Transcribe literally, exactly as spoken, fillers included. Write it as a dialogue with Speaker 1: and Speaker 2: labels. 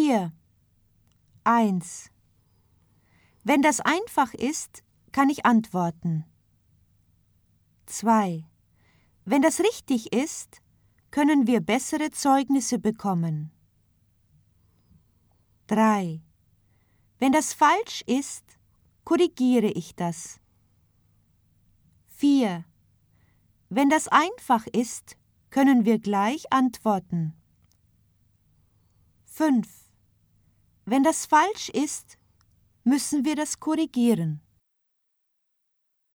Speaker 1: vier. eins. Wenn das einfach ist, kann ich antworten. zwei. Wenn das richtig ist, können wir bessere Zeugnisse bekommen. drei. Wenn das falsch ist, korrigiere ich das. vier. Wenn das einfach ist, können wir gleich antworten. fünf. Wenn das falsch ist, müssen wir das korrigieren.